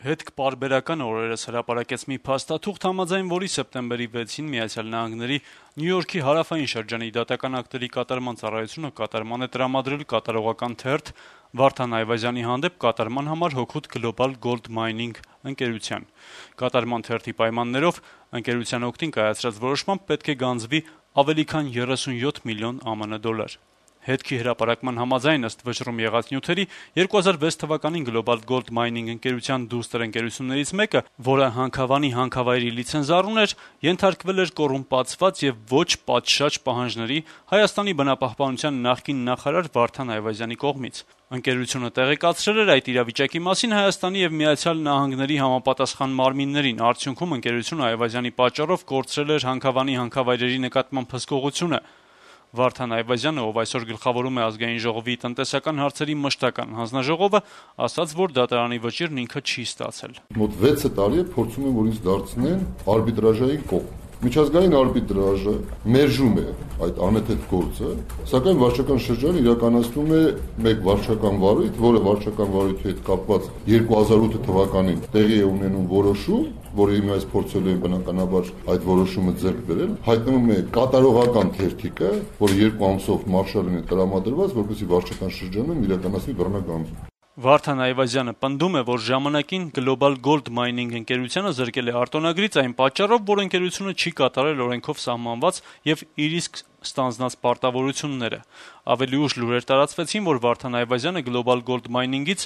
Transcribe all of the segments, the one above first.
Հետք-պարբերական օրերս հրապարակեց մի փաստաթուղթ, համաձայն որի սեպտեմբերի 6-ին Միացյալ Նահանգների Նյու Յորքի հարավային շրջանի դատական ակտերի կատարման ծառայությունը կատարման է տրամադրել կատարողական թերթ Վարդան Այվազյանի հանդեպ կատարման համար հօգուտ Global Gold Mining ընկերության։ Կատարման թերթի պայմաններով ընկերության օգտին կայացրած որոշմամբ պետք է գանձվի ավելի քան 37 միլիոն ԱՄՆ դոլար։ Հետքի հրապարակման համաձայն ըստ վճռում եղած նյութերի 2006 թվականին Global Gold Mining ընկերության դուստր ընկերություններից մեկը, որը Հանքավանի հանքավայրի լիցենզիար ուներ, ենթարկվել էր կոռումպացված եւ ոչ պատշաճ պահանջների Հայաստանի բնապահպանության նախկին նախարար Վարդան Այվազյանի կողմից։ Ընկերությունը տեղեկացրել էր այդ իրավիճակի մասին Հայաստանի եւ Միացյալ Նահանգների համապատասխան մարմիններին։ Արդյունքում ընկերությունը Այվազյանի պատճառով կորցրել էր Հանքավանի հանքավայրերի նկատմամբ հսկողությունը։ Վարդան Այվազյանը, ով այսօր գլխավորում է Ազգային ժողովի տնտեսական հարցերի մշտական հանձնաժողովը, ասաց, որ դատարանի վճիրն ինքը չի ստացել։ Մոտ 6 տարի է փորձում են, որ ինձ դարձնեն արբիտրաժային կողմ։ Միջազգային արբիտրաժը մերժում է այդ անհետ գործը, սակայն վարչական շրջանը իրականացնում է մեկ վարչական վարույթ, որը վարչական վարույթի հետ կապված 2008 թվականին տեղի է ունենում որոշում, որը հիմա այս փորձել են բնականաբար այդ որոշումը ձեռք բերել, հայտնվում է կատարողական թերթիկը, որը 2 ամսով մարշալին է տրամադրված, որպեսզի վարչական շրջանում իրականացվի բռնագանձում։ Վարդան Այվազյանը պնդում է, որ ժամանակին Global Gold Mining ընկերությունը զրկել է արտոնագրից այն պատճառով, որ ընկերությունը չի կատարել օրենքով սահմանված եւ իր իսկ ստանձնած պարտավորությունները։ Ավելի ուշ լուրեր տարածվեցին, որ Վարդան Այվազյանը Global Gold Mining-ից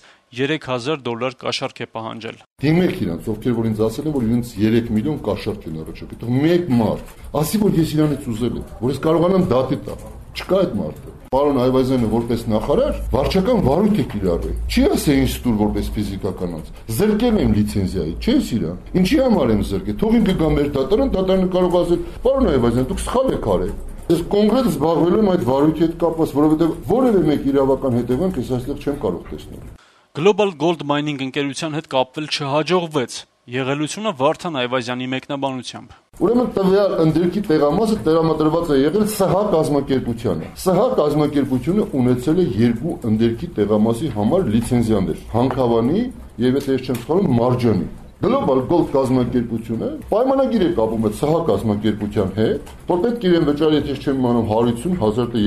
$3000 կաշառք է պահանջել։ Դիմեք իրանց, ովքեր որ ինձ ասել են, որ իրենց 3 միլիոն կաշառք են առաջարկել։ Թող մեկ մարդ ասի, որ ես իրանից ուզել եմ, որ ես կարողանամ դատի տալ։ Չկա այդ մարդը։ Պարոն Այվազյանը որպես նախարար վարչական վարույթ է կիրառել։ Չի ասել ինստիտուտ որպես ֆիզիկական անձ։ Զրկել եմ լիցենզիայի, չես իրան։ Ինչի համար եմ զրկել։ Թող ինքը գա մեր դատարանը կարող ասել, պարոն Այվազյան, դուք սխալ եք արել։ Ես կոնկրետ զբաղվել եմ այդ վարույթի հետ կապված, որովհետև որևէ մեկ իրավական հետևանք ես այստեղ չեմ կարող տեսնել։ Global Gold Mining ընկերության հետ կապվել չհաջողվեց։ Եղելությունը Վարդան Այվազյանի մեկնաբանությամբ։ Ուրեմն տվյալ ընդերքի տեղամասը տրամադրված է եղել ՍՀ կազմակերպությանը։ ՍՀ կազմակերպությունը ունեցել է 2 ընդերքի տեղամասի համար լիցենզիաներ՝ Հանքավանի եւ եթե ես չեմ սխալվում Մարջանի։ Global Gold կազմակերպությունը պայմանագիր է կապում այդ ՍՀ կազմակերպության հետ, որ պետք է իրեն վճարի, եթե չեմ իմանում, $150,000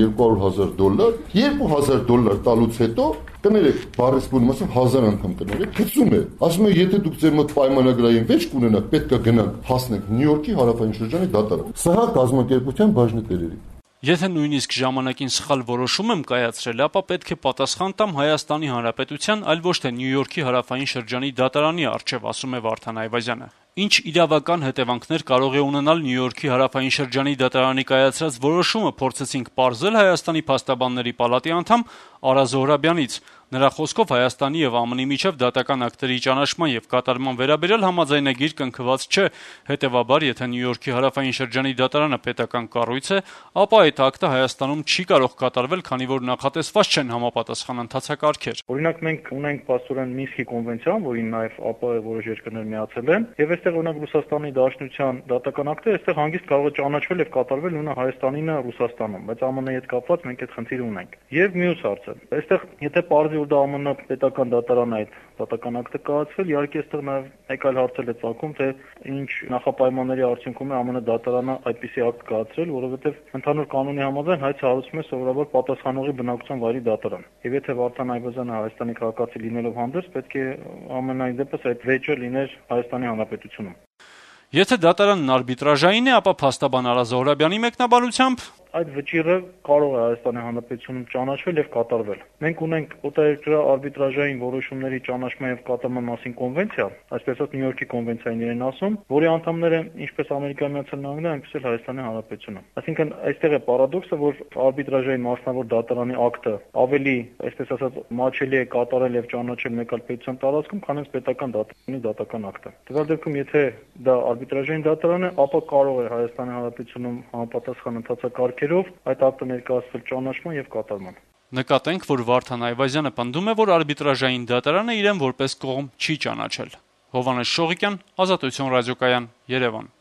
թե $200,000, $2,000 տալուց հետո կներեք, բառեսպուն մասը 1000 անգամ կներեք, գծում է։ Ասում է, եթե դուք ձեր մոտ պայմանագրային վեճ կունենաք, պետք է գնանք հասնենք Նյու Յորքի հարավային շրջանի դատարան։ ՍՀ կազմակերպության բաժնետերերի։ Եթե նույնիսկ ժամանակին սխալ որոշում եմ կայացրել, ապա պետք է պատասխան տամ Հայաստանի Հանրապետության, այլ ոչ թե Նյու Յորքի հարավային շրջանի դատարանի առջև, ասում է Վարդան Այվազյանը։ Ինչ իրավական հետևանքներ կարող է ունենալ Նյու Յորքի հարավային շրջանի դատարանի կայացրած որոշումը, փորձեցինք պարզել Հայաստանի փաստաբանների պալատի անդամ Արա Զոհրաբյանից։ Նրա խոսքով Հայաստանի եւ ԱՄՆ-ի միջև դատական ակտերի ճանաչման եւ կատարման վերաբերյալ համաձայնագիր կնքված չէ, հետեւաբար, եթե Նյու Յորքի հարավային շրջանի դատարանը պետական կառույց է, ապա այդ ակտը Հայաստանում չի կարող կատարվել, քանի որ նախատեսված չեն համապատասխան ընթացակարգեր։ Օրինակ մենք ունենք պաստորեն Մինսկի կոնվենցիան, որին նաեւ ԱՊՀ որոշ երկրներ միացել են, եւ այստեղ օրինակ Ռուսաստանի Դաշնության դատական ակտը այստեղ հանգիստ կարող է ճանաչվել եւ կատարվել նույնը Հայաստանինը Ռուսաստանում, բայց ԱՄՆ-ի հետ կապված մենք այդ խնդիրը ունենք։ Եվ մյուս հարցը, այստեղ եթե պարզի որ դա ԱՄՆ պետական դատարան այդ դատական ակտը կայացվել, իհարկե այստեղ նաև մեկ այլ հարց է ցակում, թե ինչ նախապայմանների արդյունքում է ԱՄՆ դատարանը այդպիսի ակտ կայացրել, որովհետև ընդհանուր կանոնի համաձայն հայցը հարուցում է սովորաբար պատասխանողի բնակության վայրի դատարան։ Եվ եթե Վարդան Այվազյանը Հայաստանի քաղաքացի լինելով հանդերձ, պետք է ԱՄՆ-ի դեպս այդ վեճը լիներ Հայաստանի Հանրապետությունում։ Եթե դատարանն արբիտրաժային է, ապա փաստաբան Արա Զոհրաբյանի մեկնաբանությամբ այդ վճիրը կարող է Հայաստանի Հանրապետությունում ճանաչվել եւ կատարվել։ Մենք ունենք օտարերկրյա արբիտրաժային որոշումների ճանաչման եւ կատարման մասին կոնվենցիա, այսպես ասած Նյու Յորքի կոնվենցիային իրեն ասում, որի անդամները ինչպես Ամերիկայի Միացյալ Նահանգները, այնպես էլ Հայաստանի Հանրապետությունը։ Այսինքն այստեղ է պարադոքսը, որ արբիտրաժային մասնավոր դատարանի ակտը ավելի, այսպես ասած, մաչելի է կատարել եւ ճանաչել մեկ այլ պետության տարածքում, քան պետական դատարանի դատական ակտը։ Տվյալ դեպքում, եթե դա արբիտրաժային դատարան է, ապա կարող է Հայաստանի Հանրապետությունում համապատասխան ընթացակարգերով այդ ակտը ներկայացվել ճանաչման եւ կատարման։ Նկատենք, որ Վարդան Այվազյանը պնդում է, որ արբիտրաժային դատարանը իրեն որպես կողմ չի ճանաչել։ Հովհաննես Շողիկյան, Ազատություն ռադիոկայան, Երևան։